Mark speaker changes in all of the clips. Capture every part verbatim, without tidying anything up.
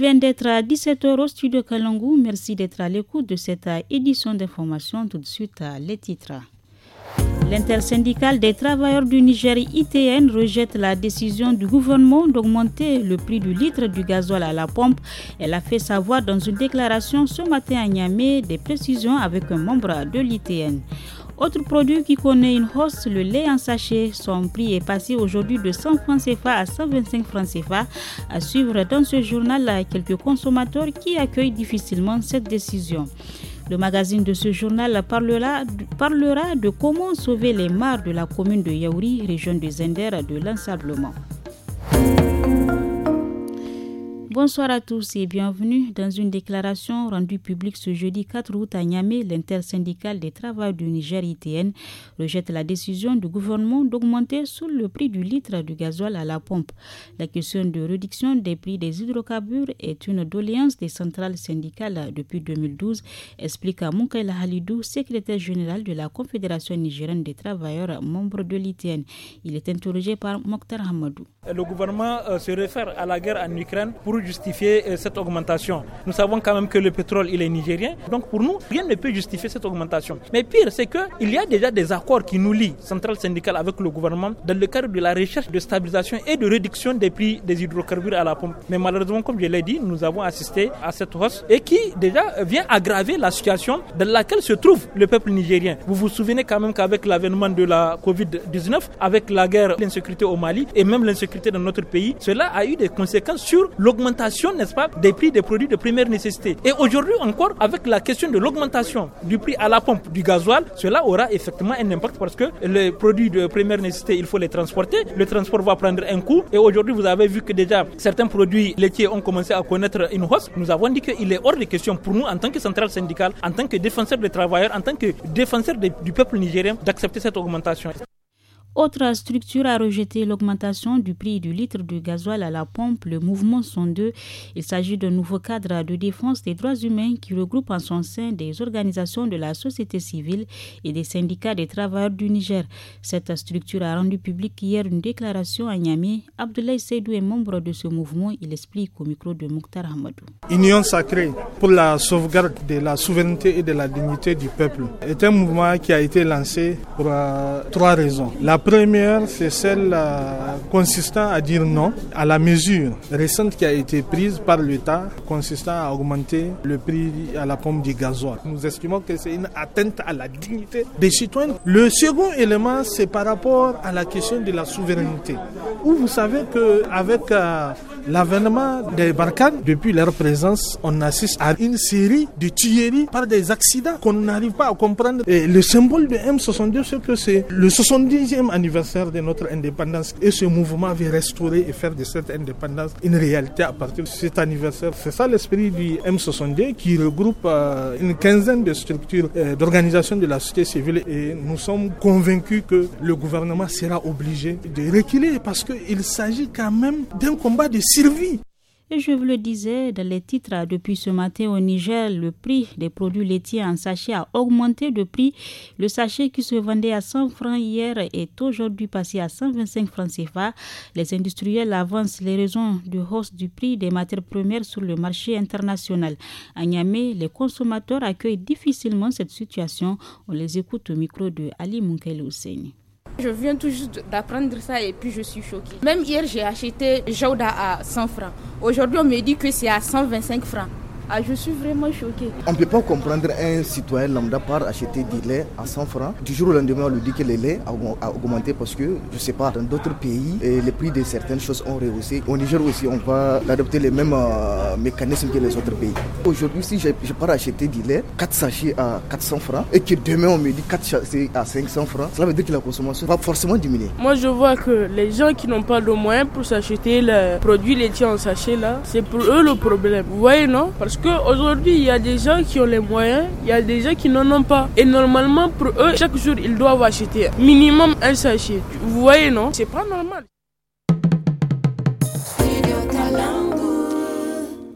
Speaker 1: vient d'être à dix-sept heures au studio Kalangou. Merci d'être à l'écoute de cette édition d'information. Tout de suite, les titres. L'intersyndicale des travailleurs du Niger I T N rejette la décision du gouvernement d'augmenter le prix du litre du gasoil à la pompe. Elle a fait savoir dans une déclaration ce matin à Niamey des précisions avec un membre de l'I T N. Autre produit qui connaît une hausse, le lait en sachet. Son prix est passé aujourd'hui de cent francs C F A à cent vingt-cinq francs C F A. À suivre dans ce journal quelques consommateurs qui accueillent difficilement cette décision. Le magazine de ce journal parlera, parlera de comment sauver les mares de la commune de Yaouri, région de Zender, de l'ensablement. Bonsoir à tous et bienvenue dans une déclaration rendue publique ce jeudi quatre août à Niamey. L'intersyndicale des travailleurs du Niger I T N rejette la décision du gouvernement d'augmenter sur le prix du litre du gasoil à la pompe. La question de réduction des prix des hydrocarbures est une doléance des centrales syndicales depuis deux mille douze, explique Moukaila Halidou, secrétaire général de la Confédération nigérienne des travailleurs, membre de l'I T N. Il est interrogé par Mokhtar Hamadou.
Speaker 2: Le gouvernement euh, se réfère à la guerre en Ukraine pour justifier euh, cette augmentation. Nous savons quand même que le pétrole il est nigérien, donc pour nous rien ne peut justifier cette augmentation. Mais pire, c'est que il y a déjà des accords qui nous lient, centrale syndicale avec le gouvernement, dans le cadre de la recherche de stabilisation et de réduction des prix des hydrocarbures à la pompe. Mais malheureusement, comme je l'ai dit, nous avons assisté à cette hausse et qui déjà vient aggraver la situation dans laquelle se trouve le peuple nigérien. Vous vous souvenez quand même qu'avec l'avènement de la covid dix-neuf, avec la guerre, l'insécurité au Mali et même l'insécurité dans notre pays, cela a eu des conséquences sur l'augmentation, n'est-ce pas, des prix des produits de première nécessité. Et aujourd'hui encore, avec la question de l'augmentation du prix à la pompe du gasoil, cela aura effectivement un impact parce que les produits de première nécessité, il faut les transporter. Le transport va prendre un coût. Et aujourd'hui, vous avez vu que déjà certains produits laitiers ont commencé à connaître une hausse. Nous avons dit qu'il est hors de question pour nous, en tant que centrale syndicale, en tant que défenseur des travailleurs, en tant que défenseur de, du peuple nigérien, d'accepter cette augmentation.
Speaker 1: Autre structure a rejeté l'augmentation du prix du litre de gasoil à la pompe, le mouvement cent deux. Il s'agit d'un nouveau cadre de défense des droits humains qui regroupe en son sein des organisations de la société civile et des syndicats des travailleurs du Niger. Cette structure a rendu publique hier une déclaration à Niamey. Abdoulaye Seydou est membre de ce mouvement. Il explique au micro de Mokhtar Hamadou.
Speaker 3: Union sacrée pour la sauvegarde de la souveraineté et de la dignité du peuple est un mouvement qui a été lancé pour euh, trois raisons. La La première, c'est celle euh, consistant à dire non à la mesure récente qui a été prise par l'État consistant à augmenter le prix à la pompe du gasoil. Nous estimons que c'est une atteinte à la dignité des citoyens. Le second élément, c'est par rapport à la question de la souveraineté. Où vous savez qu'avec euh, l'avènement des Barkhane, depuis leur présence, on assiste à une série de tueries par des accidents qu'on n'arrive pas à comprendre. Et le symbole de M soixante-deux, c'est que c'est le soixante-dixième anniversaire de notre indépendance et ce mouvement veut restaurer et faire de cette indépendance une réalité à partir de cet anniversaire. C'est ça l'esprit du M soixante-deux qui regroupe euh, une quinzaine de structures euh, d'organisation de la société civile et nous sommes convaincus que le gouvernement sera obligé de reculer parce qu'il s'agit quand même d'un combat de survie.
Speaker 1: Et je vous le disais dans les titres, depuis ce matin au Niger, le prix des produits laitiers en sachet a augmenté de prix. Le sachet qui se vendait à cent francs hier est aujourd'hui passé à cent vingt-cinq francs C F A. Les industriels avancent les raisons de hausse du prix des matières premières sur le marché international. À Niamey, les consommateurs accueillent difficilement cette situation. On les écoute au micro de Ali Moukele Ousseini.
Speaker 4: Je viens tout juste d'apprendre ça et puis je suis choquée. Même hier, j'ai acheté Jauda à cent francs. Aujourd'hui, on me dit que c'est à cent vingt-cinq francs. Ah, je suis vraiment choquée.
Speaker 5: On ne peut pas comprendre un citoyen lambda part acheter du lait à cent francs. Du jour au lendemain, on lui dit que le lait a augmenté parce que, je ne sais pas, dans d'autres pays, les prix de certaines choses ont rehaussé. Au Niger aussi, on va adopter les mêmes euh, mécanismes que les autres pays. Aujourd'hui, si je, je pars acheter du lait, quatre sachets à quatre cents francs, et que demain on me dit quatre sachets à cinq cents francs, cela veut dire que la consommation va forcément diminuer.
Speaker 6: Moi, je vois que les gens qui n'ont pas de moyens pour s'acheter les produits laitiers en sachet, là, c'est pour eux le problème. Vous voyez, non? Parce Parce qu'aujourd'hui, il y a des gens qui ont les moyens, il y a des gens qui n'en ont pas. Et normalement, pour eux, chaque jour, ils doivent acheter minimum un sachet. Vous voyez, non? C'est pas normal.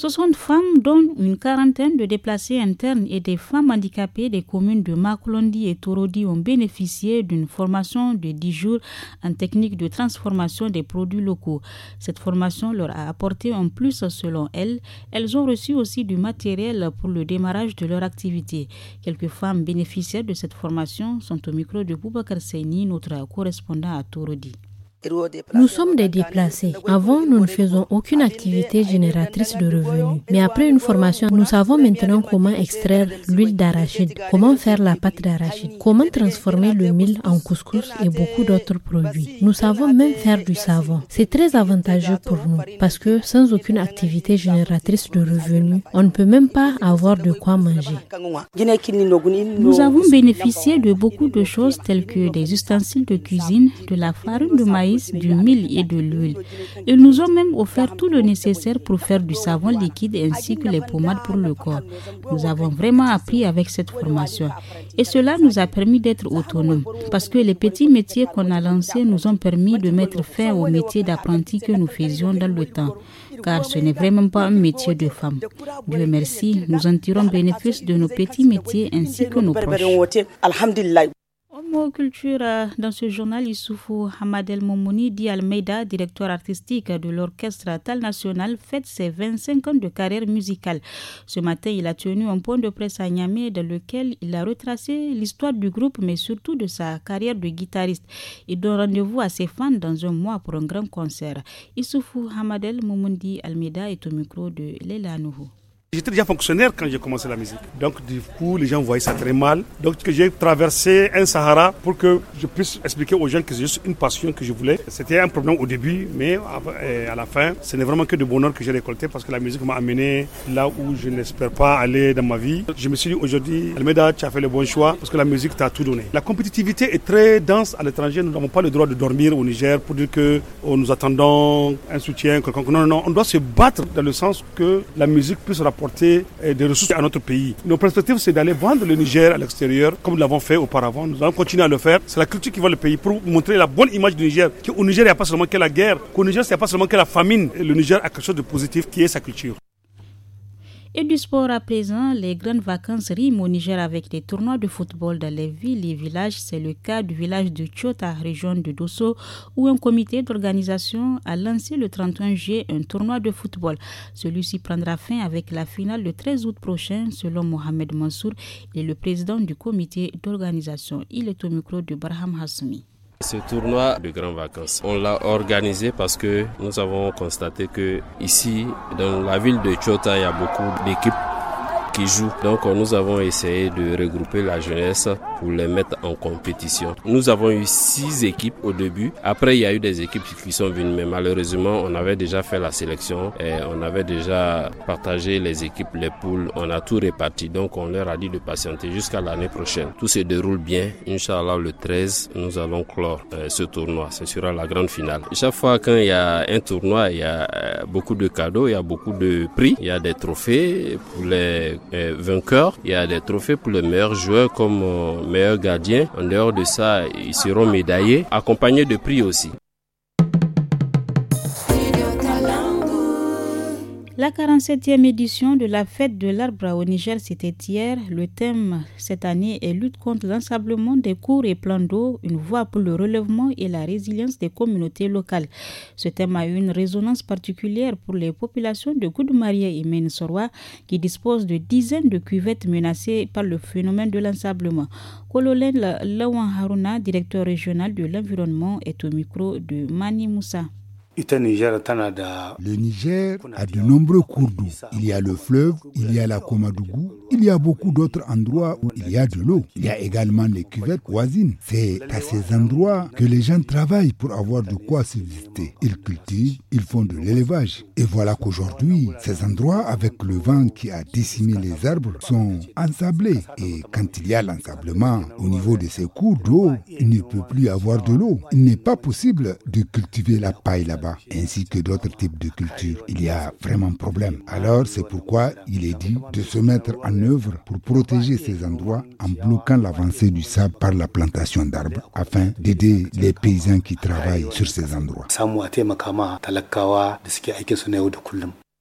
Speaker 1: soixante femmes, dont une quarantaine de déplacés internes et des femmes handicapées des communes de Makolondi et Torodi ont bénéficié d'une formation de dix jours en technique de transformation des produits locaux. Cette formation leur a apporté un plus selon elles. Elles ont reçu aussi du matériel pour le démarrage de leur activité. Quelques femmes bénéficiaires de cette formation sont au micro de Boubacar Seyni, notre correspondant à Torodi.
Speaker 7: Nous sommes des déplacés. Avant, nous ne faisons aucune activité génératrice de revenus. Mais après une formation, nous savons maintenant comment extraire l'huile d'arachide, comment faire la pâte d'arachide, comment transformer le mil en couscous et beaucoup d'autres produits. Nous savons même faire du savon. C'est très avantageux pour nous parce que sans aucune activité génératrice de revenus, on ne peut même pas avoir de quoi manger.
Speaker 1: Nous avons bénéficié de beaucoup de choses telles que des ustensiles de cuisine, de la farine de maïs, du mil et de l'huile. Ils nous ont même offert tout le nécessaire pour faire du savon liquide ainsi que les pommades pour le corps. Nous avons vraiment appris avec cette formation. Et cela nous a permis d'être autonomes parce que les petits métiers qu'on a lancés nous ont permis de mettre fin au métier d'apprenti que nous faisions dans le temps. Car ce n'est vraiment pas un métier de femme. Dieu merci, nous en tirons bénéfice de nos petits métiers ainsi que nos proches. Homo Culture, dans ce journal, Issoufou Hamadel Momouni Di Almeida, directeur artistique de l'orchestre Tal National, fête ses vingt-cinq ans de carrière musicale. Ce matin, il a tenu un point de presse à Niamey dans lequel il a retracé l'histoire du groupe, mais surtout de sa carrière de guitariste. Il donne rendez-vous à ses fans dans un mois pour un grand concert. Issoufou Hamadel Momouni Di Almeida est au micro de Leila Nouhou.
Speaker 8: J'étais déjà fonctionnaire quand j'ai commencé la musique. Donc du coup, les gens voyaient ça très mal. Donc que j'ai traversé un Sahara pour que je puisse expliquer aux gens que c'est juste une passion que je voulais. C'était un problème au début, mais à la fin, ce n'est vraiment que de bonheur que j'ai récolté parce que la musique m'a amené là où je n'espère pas aller dans ma vie. Je me suis dit aujourd'hui, Almeida, tu as fait le bon choix parce que la musique t'a tout donné. La compétitivité est très dense à l'étranger. Nous n'avons pas le droit de dormir au Niger pour dire que oh, nous attendons un soutien. Non, non, non. On doit se battre dans le sens que la musique puisse rapporter des ressources à notre pays. Nos perspectives, c'est d'aller vendre le Niger à l'extérieur, comme nous l'avons fait auparavant. Nous allons continuer à le faire. C'est la culture qui va le pays pour montrer la bonne image du Niger. Qu'au Niger, il n'y a pas seulement que la guerre. Qu'au Niger, il n'y a pas seulement que la famine. Le Niger a quelque chose de positif qui est sa culture.
Speaker 1: Et du sport à présent, les grandes vacances riment au Niger avec des tournois de football dans les villes et villages. C'est le cas du village de Tchota, région de Dosso, où un comité d'organisation a lancé le trente et un juillet un tournoi de football. Celui-ci prendra fin avec la finale le treize août prochain, selon Mohamed Mansour, il est le président du comité d'organisation. Il est au micro de Barham Hassoumi.
Speaker 9: Ce tournoi de grandes vacances, on l'a organisé parce que nous avons constaté que ici, dans la ville de Tchota, il y a beaucoup d'équipes qui jouent. Donc nous avons essayé de regrouper la jeunesse pour les mettre en compétition. Nous avons eu six équipes au début. Après, il y a eu des équipes qui sont venues, mais malheureusement, on avait déjà fait la sélection et on avait déjà partagé les équipes, les poules. On a tout réparti. Donc on leur a dit de patienter jusqu'à l'année prochaine. Tout se déroule bien. Inch'Allah, le treize, nous allons clore euh, ce tournoi. Ce sera la grande finale. Chaque fois quand il y a un tournoi, il y a euh, beaucoup de cadeaux, il y a beaucoup de prix, il y a des trophées pour les euh, vainqueurs, il y a des trophées pour les meilleurs joueurs comme euh, meilleurs gardiens. En dehors de ça, ils seront médaillés, accompagnés de prix aussi.
Speaker 1: La quarante-septième édition de la fête de l'arbre au Niger, c'était hier. Le thème cette année est lutte contre l'ensablement des cours et plans d'eau, une voie pour le relèvement et la résilience des communautés locales. Ce thème a eu une résonance particulière pour les populations de Goudoumaria et Ménesoroa qui disposent de dizaines de cuvettes menacées par le phénomène de l'ensablement. Kololène Lawan Haruna, directeur régional de l'environnement, est au micro de Mani Moussa.
Speaker 10: Le Niger a de nombreux cours d'eau. Il y a le fleuve, il y a la Komadougou, il y a beaucoup d'autres endroits où il y a de l'eau. Il y a également les cuvettes voisines. C'est à ces endroits que les gens travaillent pour avoir de quoi subsister. Ils cultivent, ils font de l'élevage. Et voilà qu'aujourd'hui, ces endroits, avec le vent qui a décimé les arbres, sont ensablés. Et quand il y a l'ensablement au niveau de ces cours d'eau, il ne peut plus y avoir de l'eau. Il n'est pas possible de cultiver la paille là-bas, ainsi que d'autres types de cultures. Il y a vraiment problème. Alors c'est pourquoi il est dit de se mettre en œuvre pour protéger ces endroits en bloquant l'avancée du sable par la plantation d'arbres afin d'aider les paysans qui travaillent sur ces endroits.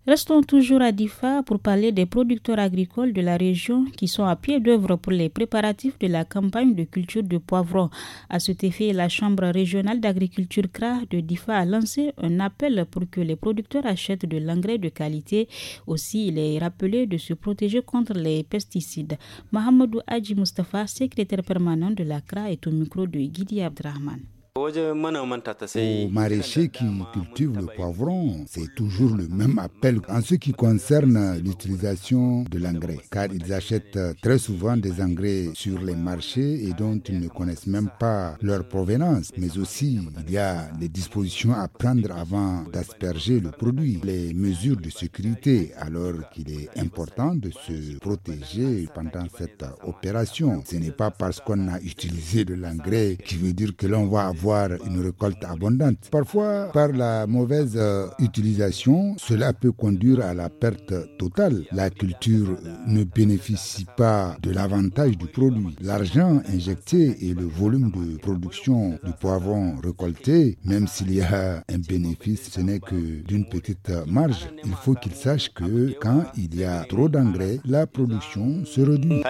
Speaker 1: Restons toujours à Difa pour parler des producteurs agricoles de la région qui sont à pied d'œuvre pour les préparatifs de la campagne de culture de poivrons. À cet effet, la Chambre régionale d'agriculture C R A de Difa a lancé un appel pour que les producteurs achètent de l'engrais de qualité. Aussi, il est rappelé de se protéger contre les pesticides. Mohamedou Hadji Mustafa, secrétaire permanent de la C R A, est au micro de Guidi Abdrahman.
Speaker 10: Aux maraîchers qui cultivent le poivron, c'est toujours le même appel en ce qui concerne l'utilisation de l'engrais, car ils achètent très souvent des engrais sur les marchés et dont ils ne connaissent même pas leur provenance. Mais aussi, il y a les dispositions à prendre avant d'asperger le produit, les mesures de sécurité, alors qu'il est important de se protéger pendant cette opération. Ce n'est pas parce qu'on a utilisé de l'engrais qui veut dire que l'on va avoir une récolte abondante. Parfois, par la mauvaise euh, utilisation, cela peut conduire à la perte totale. La culture ne bénéficie pas de l'avantage du produit. L'argent injecté et le volume de production du poivron récolté, même s'il y a un bénéfice, ce n'est que d'une petite marge. Il faut qu'ils sachent que quand il y a trop d'engrais, la production se réduit.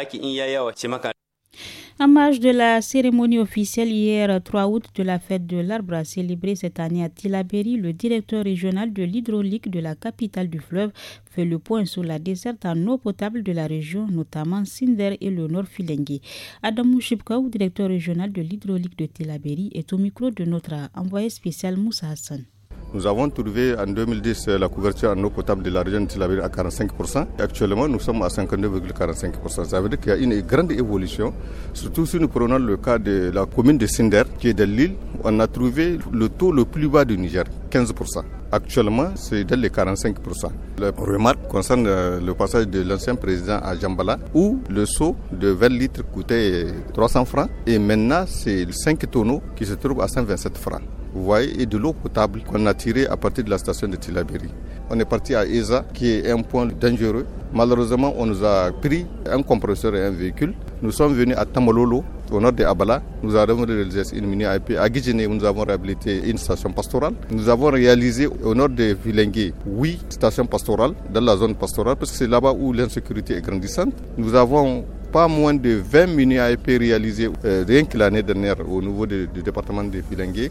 Speaker 1: En marge de la cérémonie officielle hier trois août de la fête de l'arbre célébrée cette année à Tillabéri, le directeur régional de l'hydraulique de la capitale du fleuve fait le point sur la desserte en eau potable de la région, notamment Sinder et le Nord Filengue. Adamou Chibkaou, directeur régional de l'hydraulique de Tillabéri, est au micro de notre envoyé spécial Moussa Hassan.
Speaker 11: Nous avons trouvé en deux mille dix la couverture en eau potable de la région de Tillabéri à quarante-cinq pour cent. Actuellement, nous sommes à cinquante-deux virgule quarante-cinq pour cent. Ça veut dire qu'il y a une grande évolution. Surtout si nous prenons le cas de la commune de Sinder, qui est de l'île, on a trouvé le taux le plus bas du Niger, quinze pour cent. Actuellement, c'est dans les quarante-cinq pour cent. La remarque concerne le passage de l'ancien président à Djambala, où le seau de vingt litres coûtait trois cents francs. Et maintenant, c'est cinq tonneaux qui se trouvent à cent vingt-sept francs. Vous voyez, et de l'eau potable qu'on a tirée à partir de la station de Tillabéri. On est parti à Eza, qui est un point dangereux. Malheureusement, on nous a pris un compresseur et un véhicule. Nous sommes venus à Tamololo, au nord de Abala. Nous avons réalisé une mini-A P. À Guidjene, nous avons réhabilité une station pastorale. Nous avons réalisé au nord de Filengue, huit stations pastorales dans la zone pastorale, parce que c'est là-bas où l'insécurité est grandissante. Nous avons pas moins de vingt mini-A P réalisées euh, rien que l'année dernière au niveau de, du département de Filengue.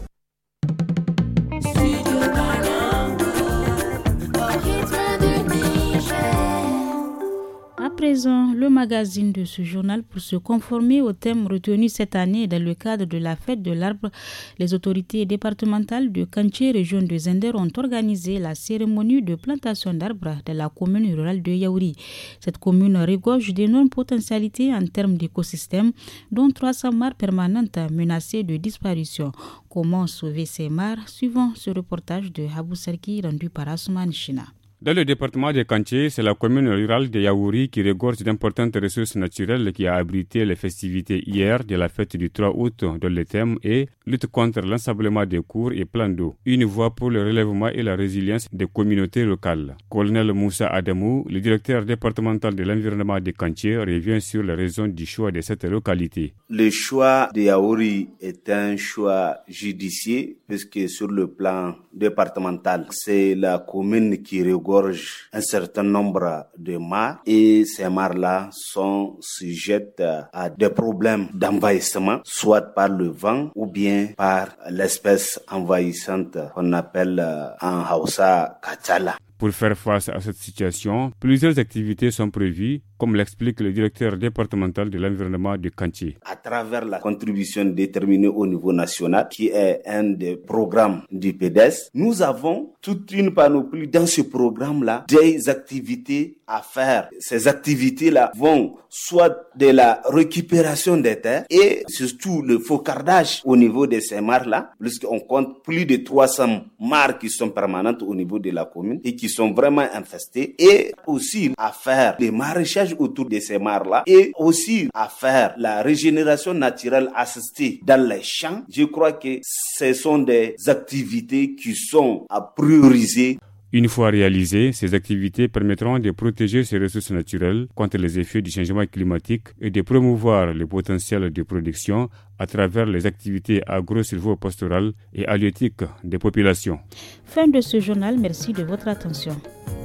Speaker 1: À présent, le magazine de ce journal pour se conformer au thème retenu cette année dans le cadre de la fête de l'arbre. Les autorités départementales de Kanché, région de Zender, ont organisé la cérémonie de plantation d'arbres dans la commune rurale de Yaouri. Cette commune regorge d'énormes potentialités en termes d'écosystème, dont trois cents mares permanentes menacées de disparition. Comment sauver ces mares? Suivant ce reportage de Habou Sarki rendu par Asuman China.
Speaker 12: Dans le département de Kanché, c'est la commune rurale de Yaouri qui regorge d'importantes ressources naturelles qui a abrité les festivités hier de la fête du trois août dont le thème est « Lutte contre l'ensablement des cours et plans d'eau, une voie pour le relèvement et la résilience des communautés locales ». Colonel Moussa Adamou, le directeur départemental de l'environnement de Kanché, revient sur les raisons du choix de cette localité.
Speaker 13: Le choix de Yaouri est un choix judicieux puisque sur le plan départemental, c'est la commune qui regorge un certain nombre de mares et ces mares-là sont sujettes à des problèmes d'envahissement, soit par le vent ou bien par l'espèce envahissante qu'on appelle en Hausa Kachala.
Speaker 12: Pour faire face à cette situation, plusieurs activités sont prévues, comme l'explique le directeur départemental de l'environnement de Kanché.
Speaker 13: À travers la contribution déterminée au niveau national, qui est un des programmes du P D E S, nous avons toute une panoplie dans ce programme-là des activités à faire. Ces activités-là vont soit de la récupération des terres et surtout le focardage au niveau de ces mares-là, puisqu'on compte plus de trois cents mares qui sont permanentes au niveau de la commune et qui sont vraiment infestées, et aussi à faire des maraîchages autour de ces mares-là et aussi à faire la régénération naturelle assistée dans les champs. Je crois que ce sont des activités qui sont à prioriser.
Speaker 12: Une fois réalisées, ces activités permettront de protéger ces ressources naturelles contre les effets du changement climatique et de promouvoir le potentiel de production à travers les activités agro-silvopastorales et halieutiques des populations.
Speaker 1: Fin de ce journal, merci de votre attention.